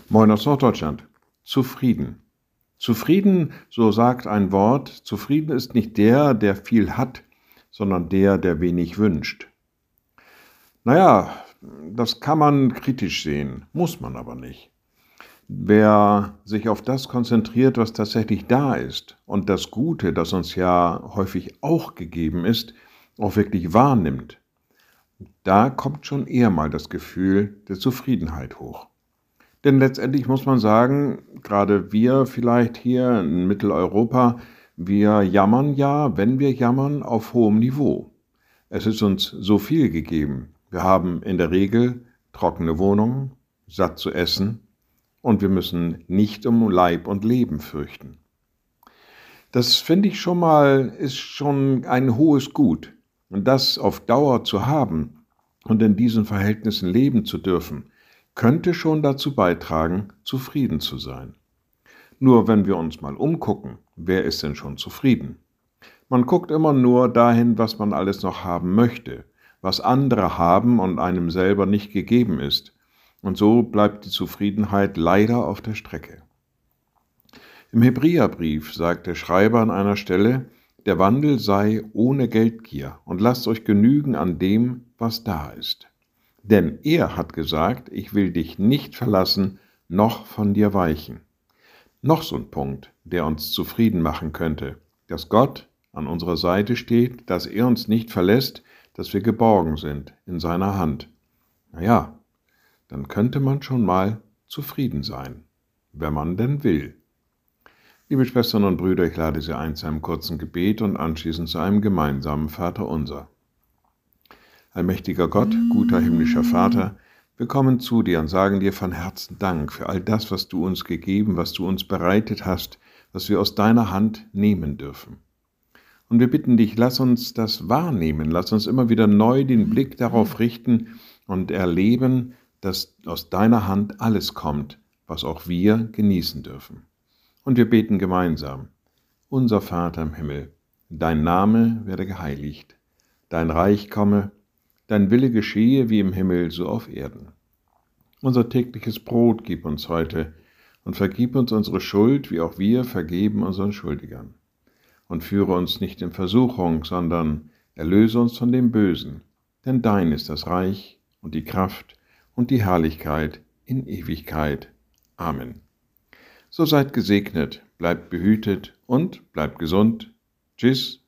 Moin aus Norddeutschland. Zufrieden. Zufrieden, so sagt ein Wort, zufrieden ist nicht der, der viel hat, sondern der, der wenig wünscht. Naja, das kann man kritisch sehen, muss man aber nicht. Wer sich auf das konzentriert, was tatsächlich da ist und das Gute, das uns ja häufig auch gegeben ist, auch wirklich wahrnimmt, da kommt schon eher mal das Gefühl der Zufriedenheit hoch. Denn letztendlich muss man sagen, gerade wir vielleicht hier in Mitteleuropa, wir jammern ja, wenn wir jammern, auf hohem Niveau. Es ist uns so viel gegeben. Wir haben in der Regel trockene Wohnungen, satt zu essen und wir müssen nicht um Leib und Leben fürchten. Das finde ich schon mal, ist schon ein hohes Gut. Und das auf Dauer zu haben und in diesen Verhältnissen leben zu dürfen, könnte schon dazu beitragen, zufrieden zu sein. Nur wenn wir uns mal umgucken, wer ist denn schon zufrieden? Man guckt immer nur dahin, was man alles noch haben möchte, was andere haben und einem selber nicht gegeben ist. Und so bleibt die Zufriedenheit leider auf der Strecke. Im Hebräerbrief sagt der Schreiber an einer Stelle, der Wandel sei ohne Geldgier und lasst euch genügen an dem, was da ist. Denn er hat gesagt, ich will dich nicht verlassen, noch von dir weichen. Noch so ein Punkt, der uns zufrieden machen könnte, dass Gott an unserer Seite steht, dass er uns nicht verlässt, dass wir geborgen sind in seiner Hand. Naja, dann könnte man schon mal zufrieden sein, wenn man denn will. Liebe Schwestern und Brüder, ich lade Sie ein zu einem kurzen Gebet und anschließend zu einem gemeinsamen Vaterunser. Allmächtiger Gott, guter himmlischer Vater, wir kommen zu dir und sagen dir von Herzen Dank für all das, was du uns gegeben, was du uns bereitet hast, was wir aus deiner Hand nehmen dürfen. Und wir bitten dich, lass uns das wahrnehmen, lass uns immer wieder neu den Blick darauf richten und erleben, dass aus deiner Hand alles kommt, was auch wir genießen dürfen. Und wir beten gemeinsam, unser Vater im Himmel, dein Name werde geheiligt, dein Reich komme, dein Wille geschehe wie im Himmel, so auf Erden. Unser tägliches Brot gib uns heute und vergib uns unsere Schuld, wie auch wir vergeben unseren Schuldigern. Und führe uns nicht in Versuchung, sondern erlöse uns von dem Bösen. Denn dein ist das Reich und die Kraft und die Herrlichkeit in Ewigkeit. Amen. So seid gesegnet, bleibt behütet und bleibt gesund. Tschüss.